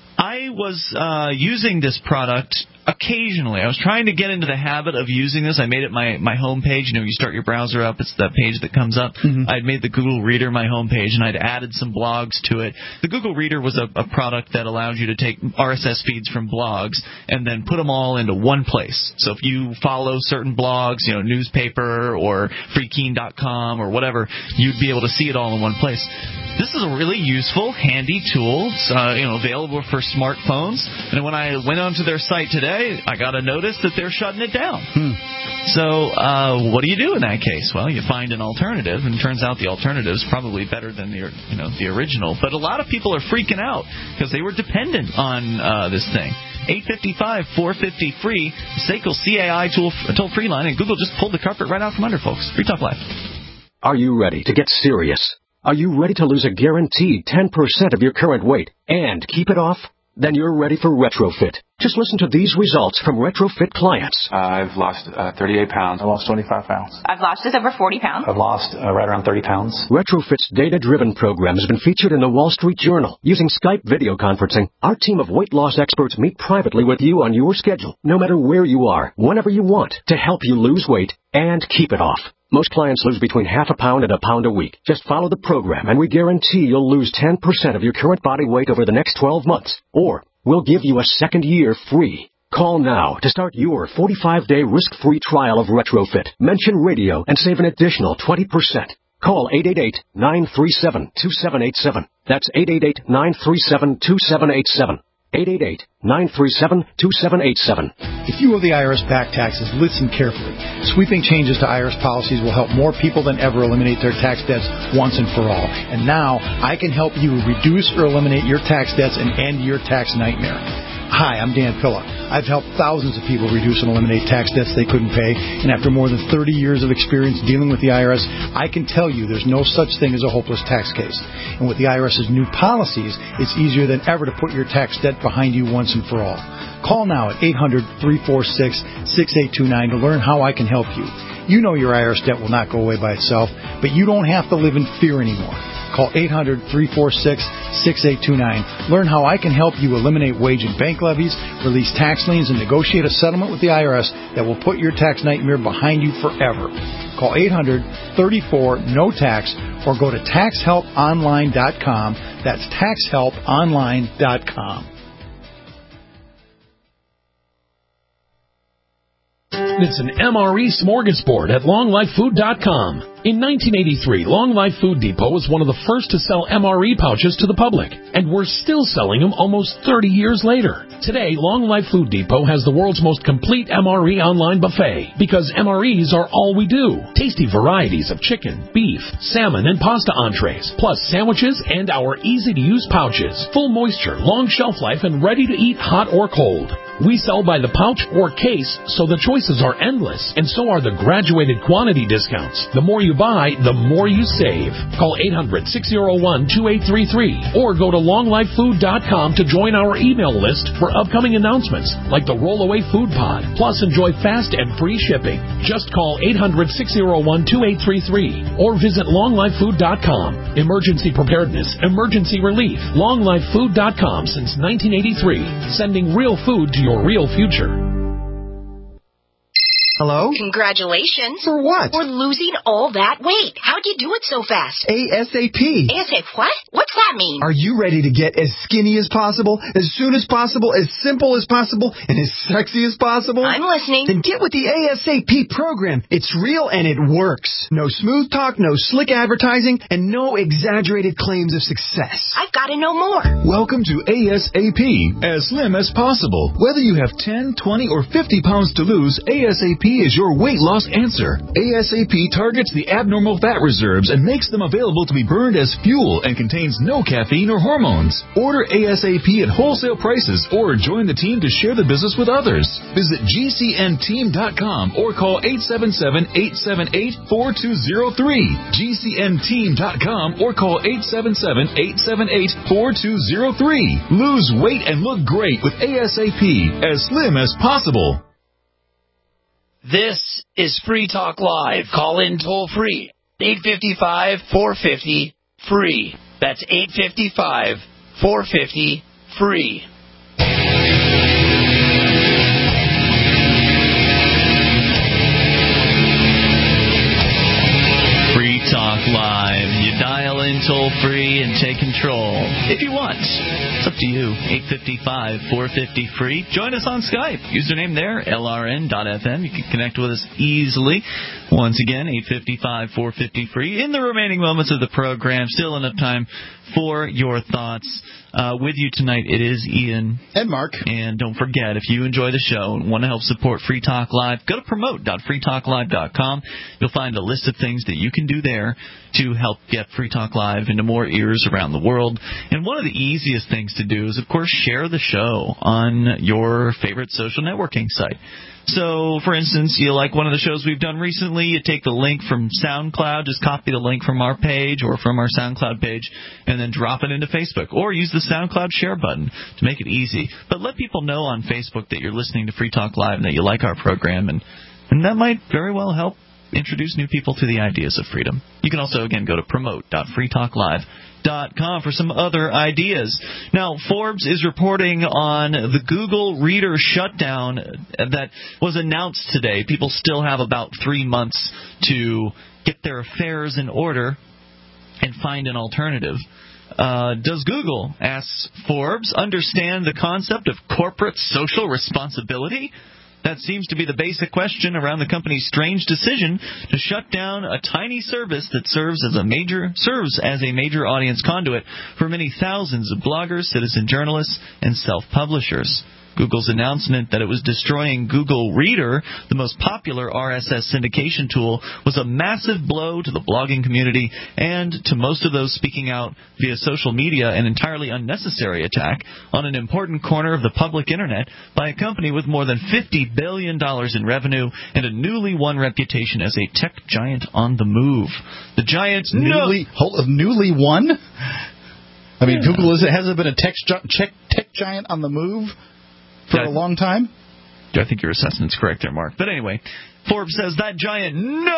I was uh, using this product occasionally. I was trying to get into the habit of using this. I made it my, my home page. You know, you start your browser up, it's that page that comes up. Mm-hmm. I'd made the Google Reader my home page, and I'd added some blogs to it. The Google Reader was a, a product that allowed you to take R S S feeds from blogs and then put them all into one place. So if you follow certain blogs, you know, newspaper or free keen dot com or whatever, you'd be able to see it all in one place. This is a really useful, handy tool. It's uh, you know, available for smartphones. And when I went onto their site today, I got a notice that they're shutting it down. Hmm. So uh, what do you do in that case? Well, you find an alternative, and it turns out the alternative is probably better than the you know the original. But a lot of people are freaking out because they were dependent on uh, this thing. eight fifty-five, four fifty free, S A C L C A I tool toll free line, and Google just pulled the carpet right out from under, folks. Free Talk Live. Are you ready to get serious? Are you ready to lose a guaranteed ten percent of your current weight and keep it off? Then you're ready for Retrofit. Just listen to these results from Retrofit clients. Uh, I've lost uh, thirty-eight pounds. I lost twenty-five pounds. I've lost just over forty pounds. I've lost uh, right around thirty pounds. Retrofit's data-driven program has been featured in the Wall Street Journal. Using Skype video conferencing, our team of weight loss experts meet privately with you on your schedule, no matter where you are, whenever you want, to help you lose weight and keep it off. Most clients lose between half a pound and a pound a week. Just follow the program, and we guarantee you'll lose ten percent of your current body weight over the next twelve months. Or we'll give you a second year free. Call now to start your forty-five day risk-free trial of Retrofit. Mention radio and save an additional twenty percent. Call eight eight eight, nine three seven, two seven eight seven. That's eight eight eight, nine three seven, two seven eight seven. eight eight eight, nine three seven, two seven eight seven. If you owe the I R S back taxes, listen carefully. Sweeping changes to I R S policies will help more people than ever eliminate their tax debts once and for all. And now, I can help you reduce or eliminate your tax debts and end your tax nightmare. Hi, I'm Dan Pilla. I've helped thousands of people reduce and eliminate tax debts they couldn't pay, and after more than thirty years of experience dealing with the I R S, I can tell you there's no such thing as a hopeless tax case. And with the IRS's new policies, it's easier than ever to put your tax debt behind you once and for all. Call now at eight hundred, three four six, six eight two nine to learn how I can help you. You know your I R S debt will not go away by itself, but you don't have to live in fear anymore. Call eight hundred, three four six, six eight two nine. Learn how I can help you eliminate wage and bank levies, release tax liens, and negotiate a settlement with the I R S that will put your tax nightmare behind you forever. Call eight hundred, three four, N O tax or go to tax help online dot com. That's tax help online dot com. It's an M R E smorgasbord at long life food dot com. In nineteen eighty-three, Long Life Food Depot was one of the first to sell M R E pouches to the public, and we're still selling them almost thirty years later. Today, Long Life Food Depot has the world's most complete M R E online buffet, because M R Es are all we do. Tasty varieties of chicken, beef, salmon, and pasta entrees, plus sandwiches and our easy-to-use pouches. Full moisture, long shelf life, and ready to eat hot or cold. We sell by the pouch or case, so the choices are endless, and so are the graduated quantity discounts. The more you buy, the more you save. Call eight hundred, six oh one, two eight three three or go to long life food dot com to join our email list for upcoming announcements like the Rollaway Food Pod. Plus, enjoy fast and free shipping. Just call eight hundred, six oh one, two eight three three or visit long life food dot com. Emergency preparedness, emergency relief. long life food dot com since nineteen eighty-three, sending real food to your real future. Hello? Congratulations. For what? For losing all that weight. How'd you do it so fast? ASAP. ASAP what? What's that mean? Are you ready to get as skinny as possible, as soon as possible, as simple as possible, and as sexy as possible? I'm listening. Then get with the ASAP program. It's real and it works. No smooth talk, no slick advertising, and no exaggerated claims of success. I've got to know more. Welcome to ASAP, as slim as possible. Whether you have ten, twenty, or fifty pounds to lose, ASAP is your weight loss answer. ASAP targets the abnormal fat reserves and makes them available to be burned as fuel and contains no caffeine or hormones. Order ASAP at wholesale prices or join the team to share the business with others. Visit G C N team dot com or call eight seven seven, eight seven eight, four two zero three. G C N team dot com or call eight seven seven, eight seven eight, four two zero three. Lose weight and look great with ASAP, as slim as possible. This is Free Talk Live. Call in toll free. eight five five, four five zero, free. That's eight five five, four five zero, free. Free Talk Live. You dial in toll free and take control if you want. It's up to you. eight five five, four five zero, free. Join us on Skype. Username there, L R N dot F M. You can connect with us easily. Once again, eight five five, four five zero, free. In the remaining moments of the program, still enough time for your thoughts. Uh, with you tonight, it is Ian. And Mark. And don't forget, if you enjoy the show and want to help support Free Talk Live, go to promote dot free talk live dot com. You'll find a list of things that you can do there to help get Free Talk Live into more ears around the world. And one of the easiest things to do is, of course, share the show on your favorite social networking site. So, for instance, you like one of the shows we've done recently, you take the link from SoundCloud, just copy the link from our page or from our SoundCloud page, and then drop it into Facebook. Or use the SoundCloud share button to make it easy. But let people know on Facebook that you're listening to Free Talk Live and that you like our program, and, and that might very well help introduce new people to the ideas of freedom. You can also, again, go to promote dot free talk live dot com for some other ideas. Now, Forbes is reporting on the Google Reader shutdown that was announced today. People still have about three months to get their affairs in order and find an alternative. Uh, does Google, asks Forbes, understand the concept of corporate social responsibility? That seems to be the basic question around the company's strange decision to shut down a tiny service that serves as a major serves as a major audience conduit for many thousands of bloggers, citizen journalists, and self-publishers. Google's announcement that it was destroying Google Reader, the most popular R S S syndication tool, was a massive blow to the blogging community and to most of those speaking out via social media, an entirely unnecessary attack on an important corner of the public internet by a company with more than fifty billion dollars in revenue and a newly won reputation as a tech giant on the move. The giant newly no- newly won? I mean, yeah. Google is, hasn't been a tech, tech, tech giant on the move for that, a long time? I think your assessment's correct there, Mark. But anyway, Forbes says that giant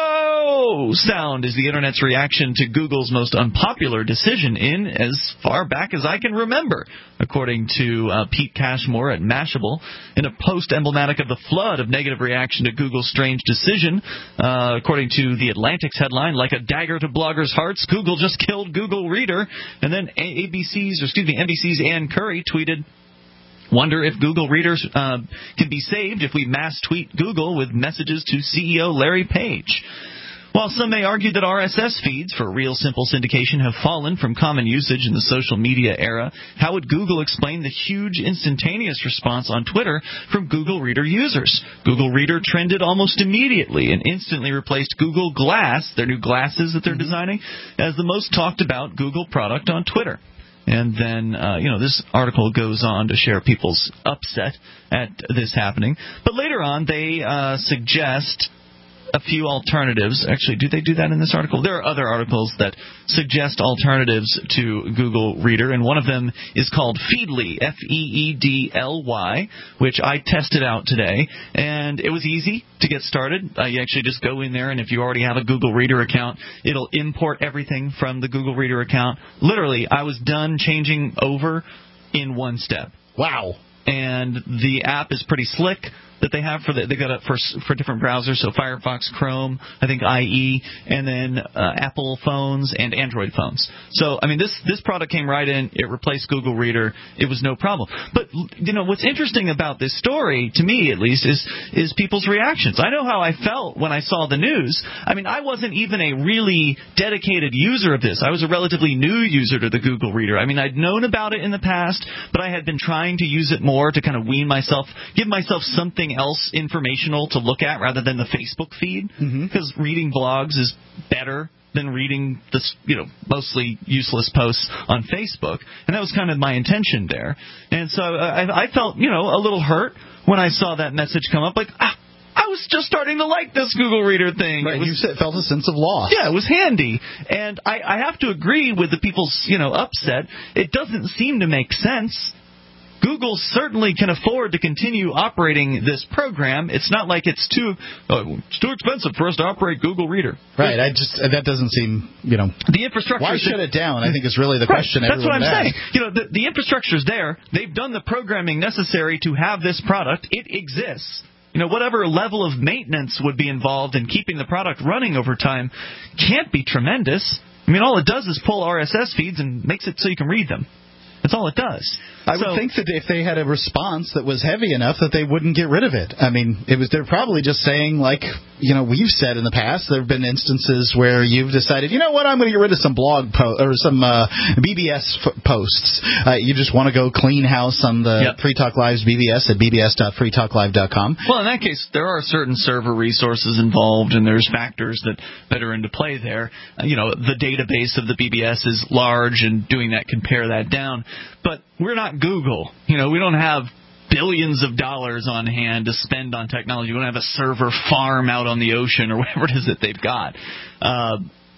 no sound is the Internet's reaction to Google's most unpopular decision in as far back as I can remember, according to uh, Pete Cashmore at Mashable. In a post emblematic of the flood of negative reaction to Google's strange decision, uh, according to the Atlantic's headline, like a dagger to bloggers' hearts, Google just killed Google Reader. And then A B C's, or excuse me, N B C's Ann Curry tweeted, wonder if Google Readers uh, can be saved if we mass tweet Google with messages to C E O Larry Page. While some may argue that R S S feeds for real simple syndication have fallen from common usage in the social media era, how would Google explain the huge instantaneous response on Twitter from Google Reader users? Google Reader trended almost immediately and instantly replaced Google Glass, their new glasses that they're designing, as the most talked about Google product on Twitter. And then, uh, you know, this article goes on to share people's upset at this happening. But later on, they uh, suggest a few alternatives. Actually, do they do that in this article? There are other articles that suggest alternatives to Google Reader, and one of them is called Feedly, F E E D L Y, which I tested out today, and it was easy to get started. Uh, you actually just go in there, and if you already have a Google Reader account, it'll import everything from the Google Reader account. Literally, I was done changing over in one step. Wow. And the app is pretty slick that they have for the, they got it for for different browsers, so Firefox, Chrome, I think I E, and then uh, Apple phones and Android phones. So I mean, this this product came right in. It replaced Google Reader. It was no problem. But you know what's interesting about this story, to me at least, is is people's reactions. I know how I felt when I saw the news. I mean, I wasn't even a really dedicated user of this. I was a relatively new user to the Google Reader. I mean, I'd known about it in the past, but I had been trying to use it more to kind of wean myself, give myself something else informational to look at rather than the Facebook feed, because mm-hmm. reading blogs is better than reading this, you know, mostly useless posts on Facebook, and that was kind of my intention there. And so I, I felt, you know, a little hurt when I saw that message come up, like, ah, I was just starting to like this Google Reader thing. Right, it was, you said, felt a sense of loss. Yeah, it was handy. And I, I have to agree with the people's, you know, upset. It doesn't seem to make sense. Google certainly can afford to continue operating this program. It's not like it's too uh, it's too expensive for us to operate Google Reader. Right. I just that doesn't seem, you know. The infrastructure. Why shut it down? I think is really the right. question. That's what I'm asks. saying. You know, the, the infrastructure's there. They've done the programming necessary to have this product. It exists. You know, whatever level of maintenance would be involved in keeping the product running over time can't be tremendous. I mean, all it does is pull R S S feeds and makes it so you can read them. That's all it does. I so, would think that if they had a response that was heavy enough that they wouldn't get rid of it. I mean, it was they're probably just saying, like, you know, we've said in the past, there have been instances where you've decided, you know what, I'm going to get rid of some blog po- or some uh, B B S f- posts. Uh, you just want to go clean house on the yep. Free Talk Live's B B S at b b s dot free talk live dot com. Well, in that case, there are certain server resources involved, and there's factors that, that are into play there. Uh, you know, the database of the B B S is large, and doing that can pare that down. But we're not Google. You know, we don't have billions of dollars on hand to spend on technology. We don't have a server farm out on the ocean or whatever it is that they've got. Uh,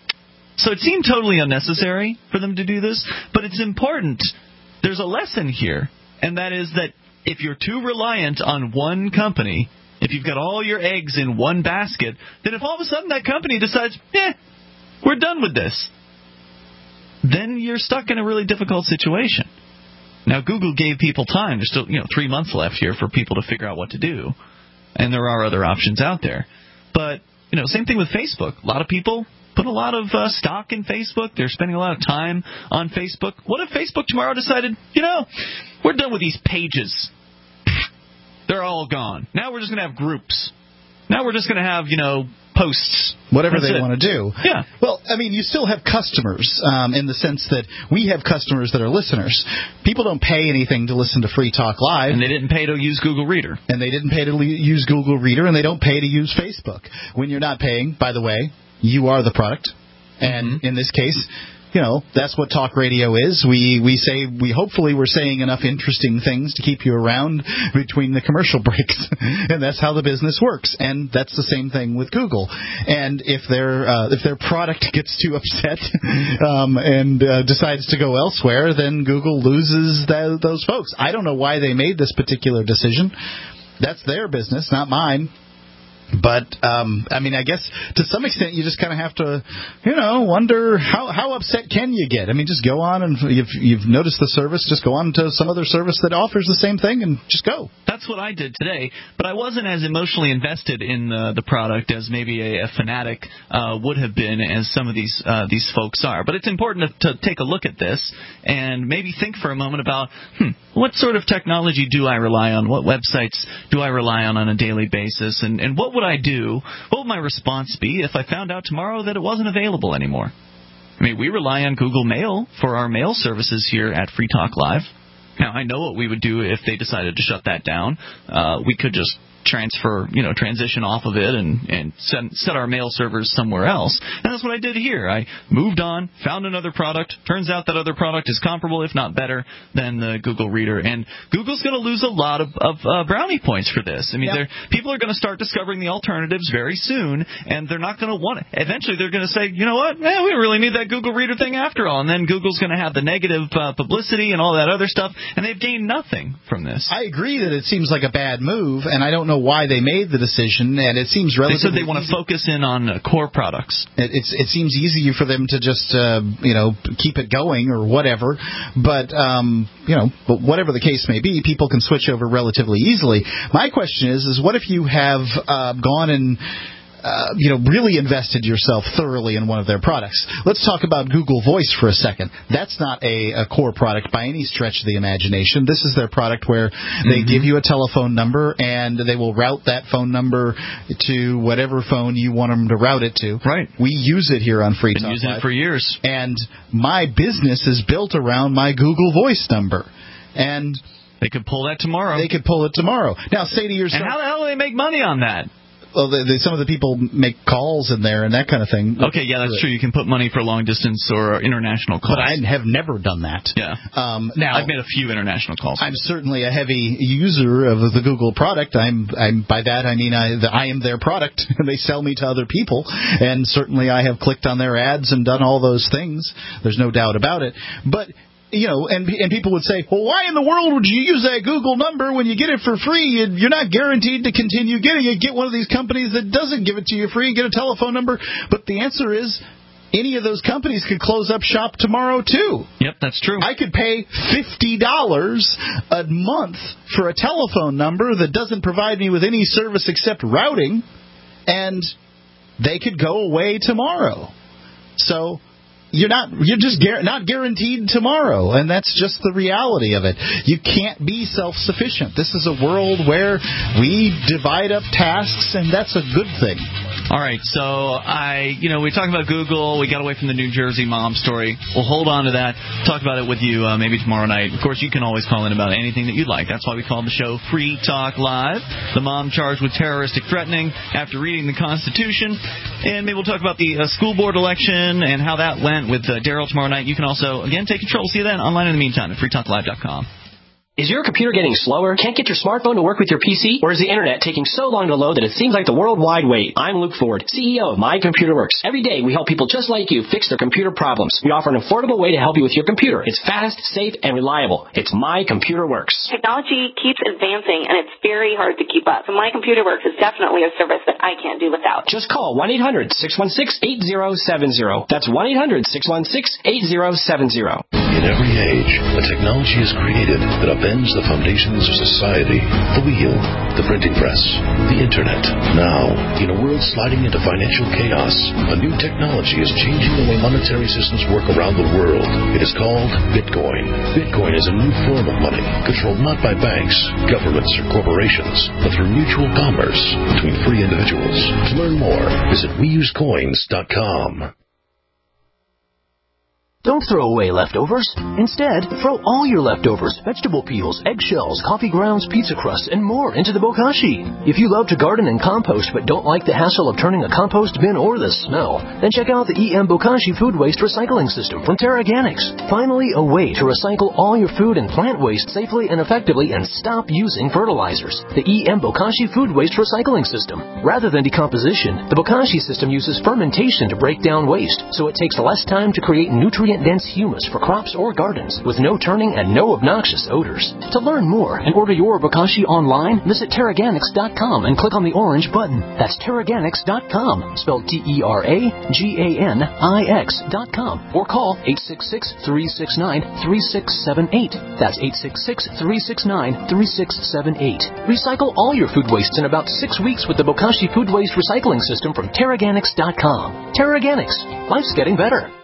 so it seemed totally unnecessary for them to do this, but it's important. There's a lesson here, and that is that if you're too reliant on one company, if you've got all your eggs in one basket, then if all of a sudden that company decides, eh, we're done with this, then you're stuck in a really difficult situation. Now, Google gave people time. There's still, you know, three months left here for people to figure out what to do. And there are other options out there. But, you know, same thing with Facebook. A lot of people put a lot of uh, stock in Facebook. They're spending a lot of time on Facebook. What if Facebook tomorrow decided, you know, we're done with these pages. They're all gone. Now we're just going to have groups. Now we're just going to have, you know, posts. Whatever That's they it. want to do. Yeah. Well, I mean, you still have customers um, in the sense that we have customers that are listeners. People don't pay anything to listen to Free Talk Live. And they didn't pay to use Google Reader. And they didn't pay to le- use Google Reader, and they don't pay to use Facebook. When you're not paying, by the way, you are the product. And mm-hmm. in this case, you know, that's what talk radio is. We we say we hopefully we're saying enough interesting things to keep you around between the commercial breaks, and that's how the business works. And that's the same thing with Google. And if their uh, if their product gets too upset um, and uh, decides to go elsewhere, then Google loses that, those folks. I don't know why they made this particular decision. That's their business, not mine. But, um, I mean, I guess to some extent you just kind of have to, you know, wonder how, how upset can you get? I mean, just go on and if you've noticed the service, just go on to some other service that offers the same thing and just go. That's what I did today, but I wasn't as emotionally invested in the, the product as maybe a, a fanatic uh, would have been, as some of these uh, these folks are. But it's important to, to take a look at this and maybe think for a moment about, hmm, what sort of technology do I rely on? What websites do I rely on on a daily basis? And, and what would I do? What would my response be if I found out tomorrow that it wasn't available anymore? I mean, we rely on Google Mail for our mail services here at Free Talk Live. Now, I know what we would do if they decided to shut that down. Uh, we could just transfer, you know, transition off of it and, and send, set our mail servers somewhere else. And that's what I did here. I moved on, found another product. Turns out that other product is comparable, if not better, than the Google Reader. And Google's going to lose a lot of, of uh, brownie points for this. I mean, yep. people are going to start discovering the alternatives very soon, and they're not going to want it. Eventually, they're going to say, you know what, eh, we don't really need that Google Reader thing after all. And then Google's going to have the negative uh, publicity and all that other stuff, and they've gained nothing from this. I agree that it seems like a bad move, and I don't know why they made the decision, and it seems relatively They said they want to focus in on uh, core products. It, it's, it seems easier for them to just, uh, you know, keep it going or whatever, but, um, you know, but whatever the case may be, people can switch over relatively easily. My question is, is what if you have uh, gone and Uh, you know, really invested yourself thoroughly in one of their products? Let's talk about Google Voice for a second. That's not a, a core product by any stretch of the imagination. This is their product where they mm-hmm. give you a telephone number and they will route that phone number to whatever phone you want them to route it to. Right. We use it here on Free Been Talk using Live. it for years. And my business is built around my Google Voice number. And they could pull that tomorrow. They could pull it tomorrow. Now, say to yourself, and how the hell do they make money on that? Well, the, the, some of the people make calls in there and that kind of thing. Okay, yeah, that's true. You can put money for long distance or international calls. But I have never done that. Yeah. Um, now I've made a few international calls. I'm certainly a heavy user of the Google product. I'm, I'm by that I mean I, the, I am their product, and they sell me to other people. And certainly I have clicked on their ads and done all those things. There's no doubt about it. But you know, and and people would say, well, why in the world would you use that Google number when you get it for free? You're not guaranteed to continue getting it. Get one of these companies that doesn't give it to you free and get a telephone number. But the answer is, any of those companies could close up shop tomorrow, too. Yep, that's true. I could pay fifty dollars a month for a telephone number that doesn't provide me with any service except routing, and they could go away tomorrow. So You're not. You're just gar- not guaranteed tomorrow, and that's just the reality of it. You can't be self-sufficient. This is a world where we divide up tasks, and that's a good thing. All right, so I, you know, we talked about Google. We got away from the New Jersey mom story. We'll hold on to that. Talk about it with you uh, maybe tomorrow night. Of course, you can always call in about anything that you'd like. That's why we call the show Free Talk Live. The mom charged with terroristic threatening after reading the Constitution, and maybe we'll talk about the uh, school board election and how that went with uh, Daryl tomorrow night. You can also, again, take control. See you then online in the meantime at free talk live dot com. Is your computer getting slower? Can't get your smartphone to work with your P C? Or is the internet taking so long to load that it seems like the worldwide wait? I'm Luke Ford, C E O of My Computer Works. Every day we help people just like you fix their computer problems. We offer an affordable way to help you with your computer. It's fast, safe, and reliable. It's My Computer Works. Technology keeps advancing, and it's very hard to keep up. So My Computer Works is definitely a service that I can't do without. Just call one eight hundred six one six eight zero seven zero. That's one eight hundred six one six eight zero seven zero. In every age, a technology is created that upends the foundations of society. The wheel, the printing press, the internet. Now, in a world sliding into financial chaos, a new technology is changing the way monetary systems work around the world. It is called Bitcoin. Bitcoin is a new form of money, controlled not by banks, governments, or corporations, but through mutual commerce between free individuals. To learn more, visit we use coins dot com. Don't throw away leftovers. Instead, throw all your leftovers, vegetable peels, eggshells, coffee grounds, pizza crusts, and more into the bokashi. If you love to garden and compost but don't like the hassle of turning a compost bin or the smell, then check out the E M Bokashi Food Waste Recycling System from Terraganics. Finally, a way to recycle all your food and plant waste safely and effectively and stop using fertilizers. The E M Bokashi Food Waste Recycling System. Rather than decomposition, the Bokashi system uses fermentation to break down waste, so it takes less time to create nutrient nutrient-dense humus for crops or gardens with no turning and no obnoxious odors. To learn more and order your Bokashi online, visit Terraganics dot com and click on the orange button. That's Terraganics dot com, spelled T E R A G A N I X dot com, or call eight six six, three six nine, three six seven eight. That's eight six six, three six nine, three six seven eight. Recycle all your food waste in about six weeks with the Bokashi Food Waste Recycling System from Terraganics dot com. Terraganics. Life's getting better.